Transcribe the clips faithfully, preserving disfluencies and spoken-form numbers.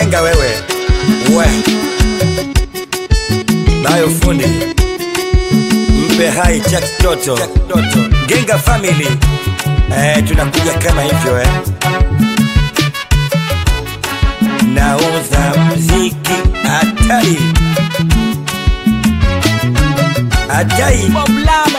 Genga wewe we Bayo fundi mpe hai Jack Toto Genga family. Eh, tunakuja kama hivyo eh. Nauza muziki hatari hatari Boblama.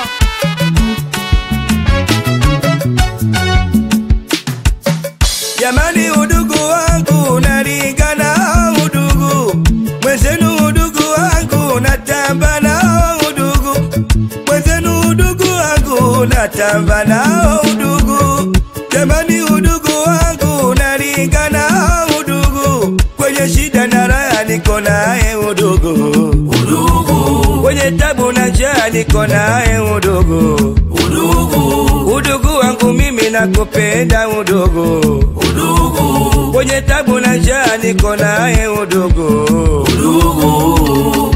Jamani udugu wangu nalingana udugu mwenzenu, udugu wangu natamba nao udugu mwenzenu, udugu wangu natamba nao udugu. Jamani udugu wangu nalingana udugu, kwenye shida na raha niko naye udugu udugu, kwenye tabu na njaa niko naye udugu udugu. Udugu wangu mimi nakupenda udugu udugu, kwenye tabu na njaa niko naye udugu udugu.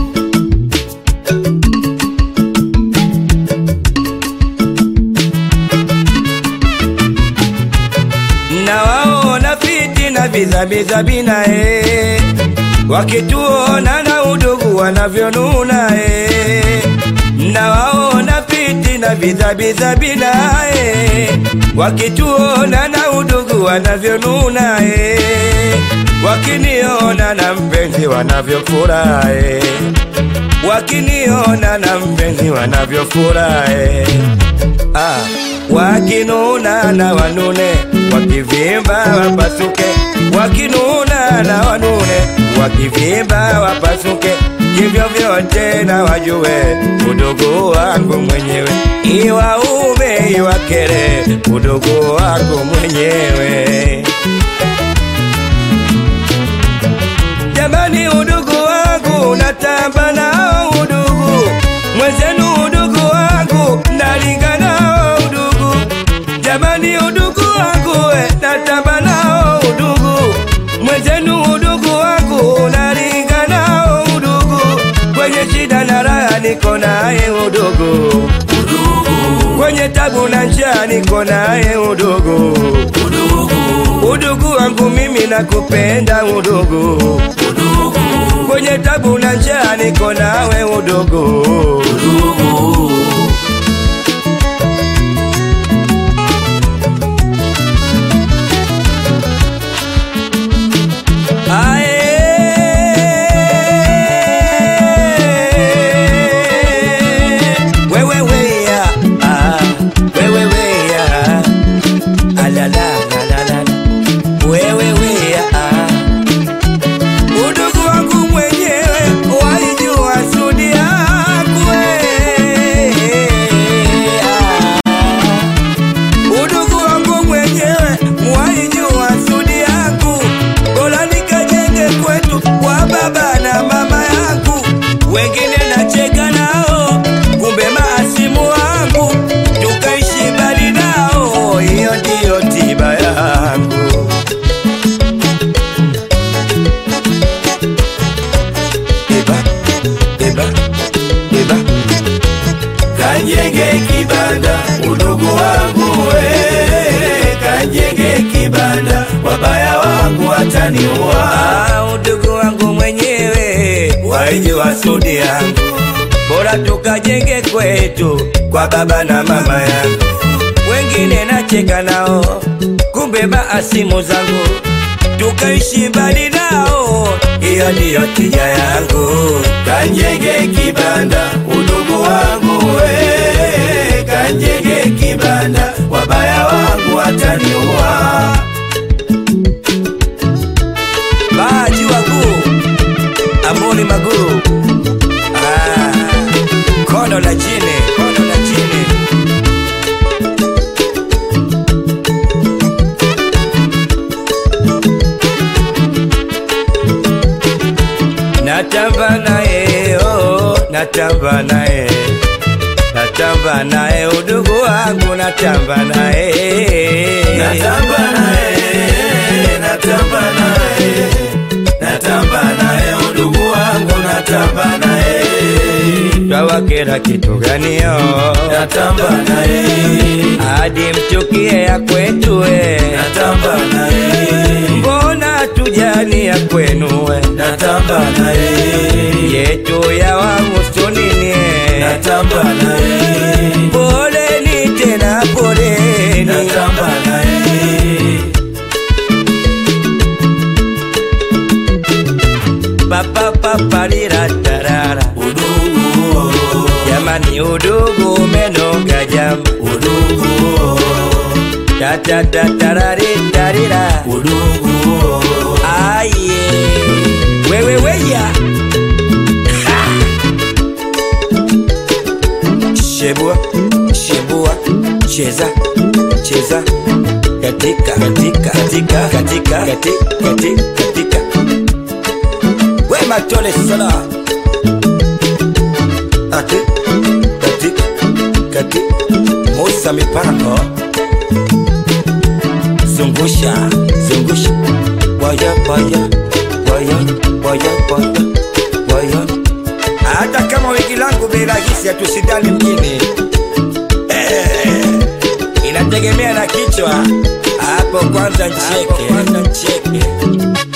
Na waona fiti na bizabiza bina eh, wakituona na udugu wanavyonuna eh. Na waona fiti na bizabiza bina eh, wakituona na udugu wanavyonuna eh. Wakiniona na mpenzi wanavyofurahi, wakiniona na mpenzi wanavyofurahi. Ah, wakinuna na wanune, wakivimba wapasuke, wakinuna na wanune, wakivimba wapasuke. Hivyo vyote na wajue udugu wangu mwenyewe, iwa ume iwa kere udugu wangu mwenyewe. Jamani udugu wangu natamba nao udugu mwenzenu, udugu wangu nalingana udugu. Jamani udugu wangu we natamba nao udugu mwenzenu, udugu wangu nalingana udugu, kwenye shida na raha niko naye udugu udugu, kwenye tabu na njaa niko naye udugu udugu. Udugu wangu mimi nakupenda udugu udugu, kwenye tabu na njaa niko nawe udugu udugu. Ae wewe we ya ah wewe we ya alala la la wewe we ya ah. Udugu wangu mwenyewe walijua sudi yangu ah. Udugu wangu mwenyewe walijua sudi yangu, bora nikajenge kwetu kwa baba na mama yangu. Wengine nacheka nao, kumbe maasimu wangu, tukaishi mbali nao, hiyo ndiyo tiba yangu. Eba, eba, eba. Kajenge kibanda udugu wangu we, kajenge kibanda wabaya wangu wataniua. Ah, udugu wangu mwenyewe waijua sudi yangu, bora tukajenge kwetu kwa baba na mama yangu. Wengine nacheka nao, kumbe maasimu zangu, tukaishi mbali nao, hiyo ndiyo tija yangu. Kajenge kibanda udugu wangu we, kajenge kibanda wabaya wangu wataniua. Maji wakuu Amoni maguu ah, kono la chini, kono la chini. Natamba nae oh, natamba nae, natamba nae udugu wangu natamba nae, natamba nae, natamba nae, natamba nae udugu wangu natamba nae. twawakera kitu gani yo? natamba naye hadi mchukie ya kwetu we, natamba naye mbona tujani ya kwenu we? natamba naye yetu ya wahusu nini? natamba naye poleni tena poleni, natamba naye papa papa lira tarara, udugu jamani udugu umenoga jama, udugu tata tatarari tarira, udugu aye wewe weya shebua shebua cheza cheza katika katika katika katika katika katika we matole sala ate katika katika Musa mipango zungusha zungusha waya waya waya waya waya waya. Hata kama wiki langu birahisi ya tusidani mjini eh, inategemea na kichwa hapo kwanza ncheke, kwanza ncheke